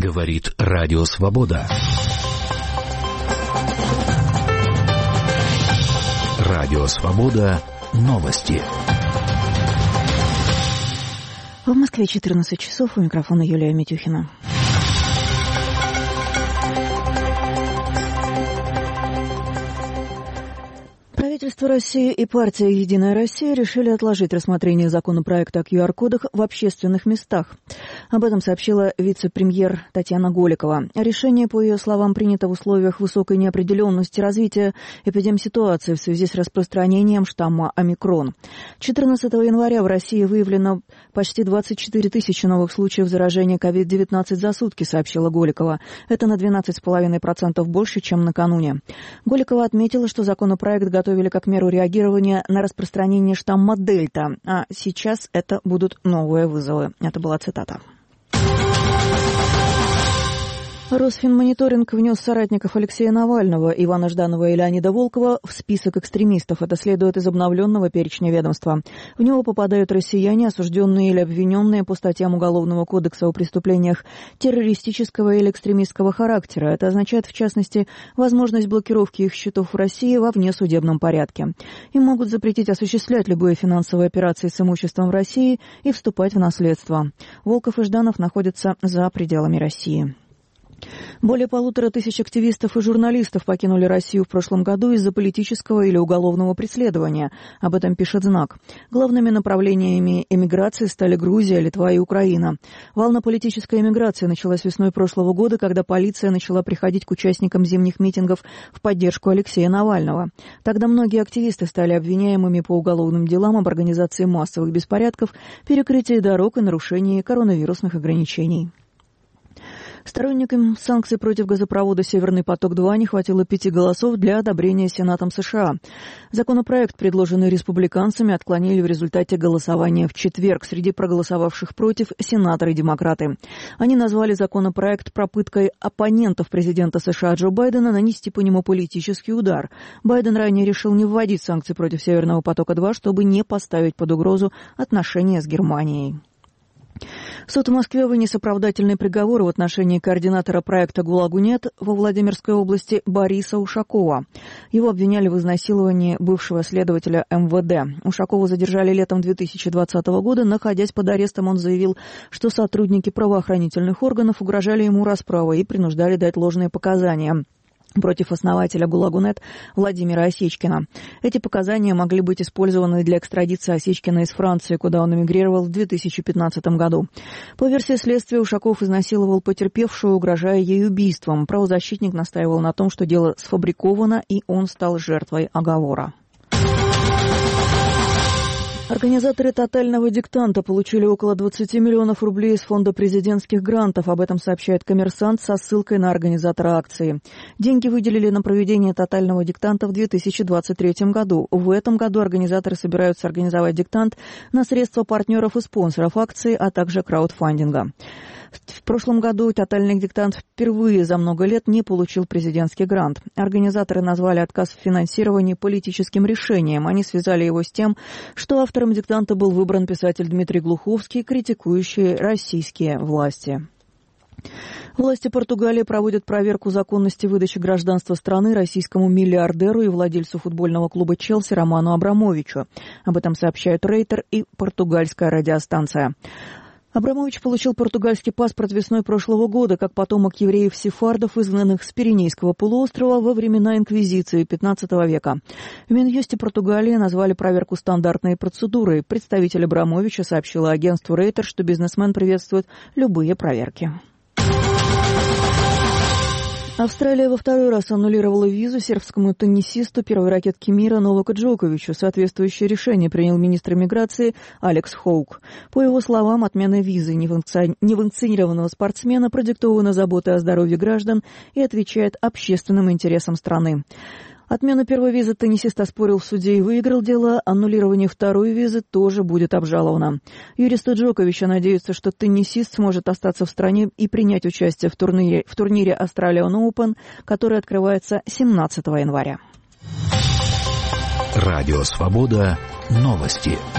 Говорит Радио Свобода. Радио Свобода. Новости. В Москве 14 часов. У микрофона Юлия Митюхина. Правительство России и партия «Единая Россия» решили отложить рассмотрение законопроекта о QR-кодах в общественных местах. Об этом сообщила вице-премьер Татьяна Голикова. Решение, по ее словам, принято в условиях высокой неопределенности развития эпидемситуации в связи с распространением штамма омикрон. 14 января в России выявлено почти 24 тысячи новых случаев заражения COVID-19 за сутки, сообщила Голикова. Это на 12,5% больше, чем накануне. Голикова отметила, что законопроект готовили как меру реагирования на распространение штамма Дельта, а сейчас это будут новые вызовы. Это была цитата. Росфинмониторинг внес соратников Алексея Навального, Ивана Жданова и Леонида Волкова в список экстремистов. Это следует из обновленного перечня ведомства. В него попадают россияне, осужденные или обвиненные по статьям Уголовного кодекса о преступлениях террористического или экстремистского характера. Это означает, в частности, возможность блокировки их счетов в России во внесудебном порядке. Им могут запретить осуществлять любые финансовые операции с имуществом в России и вступать в наследство. Волков и Жданов находятся за пределами России. Более 1500 активистов и журналистов покинули Россию в прошлом году из-за политического или уголовного преследования. Об этом пишет «Знак». Главными направлениями эмиграции стали Грузия, Литва и Украина. Волна политической эмиграции началась весной прошлого года, когда полиция начала приходить к участникам зимних митингов в поддержку Алексея Навального. Тогда многие активисты стали обвиняемыми по уголовным делам об организации массовых беспорядков, перекрытии дорог и нарушении коронавирусных ограничений. Сторонникам санкций против газопровода «Северный поток-2» не хватило 5 голосов для одобрения Сенатом США. Законопроект, предложенный республиканцами, отклонили в результате голосования в четверг. Среди проголосовавших против – сенаторы-демократы. Они назвали законопроект попыткой оппонентов президента США Джо Байдена нанести по нему политический удар. Байден ранее решил не вводить санкции против «Северного потока-2», чтобы не поставить под угрозу отношения с Германией. Суд в Москве вынес оправдательный приговор в отношении координатора проекта «ГУЛАГу-нет» во Владимирской области Бориса Ушакова. Его обвиняли в изнасиловании бывшего следователя МВД. Ушакова задержали летом 2020 года. Находясь под арестом, он заявил, что сотрудники правоохранительных органов угрожали ему расправой и принуждали дать ложные показания против основателя ГУЛАГу-нет Владимира Осечкина. Эти показания могли быть использованы для экстрадиции Осечкина из Франции, куда он эмигрировал в 2015 году. По версии следствия, Ушаков изнасиловал потерпевшую, угрожая ей убийством. Правозащитник настаивал на том, что дело сфабриковано, и он стал жертвой оговора. Организаторы «Тотального диктанта» получили около 20 миллионов рублей из фонда президентских грантов. Об этом сообщает «Коммерсант» со ссылкой на организатора акции. Деньги выделили на проведение «Тотального диктанта» в 2023 году. В этом году организаторы собираются организовать диктант на средства партнеров и спонсоров акции, а также краудфандинга. В прошлом году «Тотальный диктант» впервые за много лет не получил президентский грант. Организаторы назвали отказ в финансировании политическим решением. Они связали его с тем, что автором диктанта был выбран писатель Дмитрий Глуховский, критикующий российские власти. Власти Португалии проводят проверку законности выдачи гражданства страны российскому миллиардеру и владельцу футбольного клуба «Челси» Роману Абрамовичу. Об этом сообщают Рейтер и португальская радиостанция. Абрамович получил португальский паспорт весной прошлого года как потомок евреев-сефардов, изгнанных с Пиренейского полуострова во времена инквизиции XV века. В Минюсте Португалии назвали проверку стандартной процедурой. Представитель Абрамовича сообщила агентству Рейтер, что бизнесмен приветствует любые проверки. Австралия во второй раз аннулировала визу сербскому теннисисту первой ракетки мира Новаку Джоковичу. Соответствующее решение принял министр миграции Алекс Хоук. По его словам, отмена визы невакцинированного спортсмена продиктована заботой о здоровье граждан и отвечает общественным интересам страны. Отмену первой визы теннисист оспорил в суде и выиграл дело. Аннулирование второй визы тоже будет обжаловано. Юристы Джоковича надеются, что теннисист сможет остаться в стране и принять участие в турнире Australian Open, который открывается 17 января. Радио Свобода. Новости.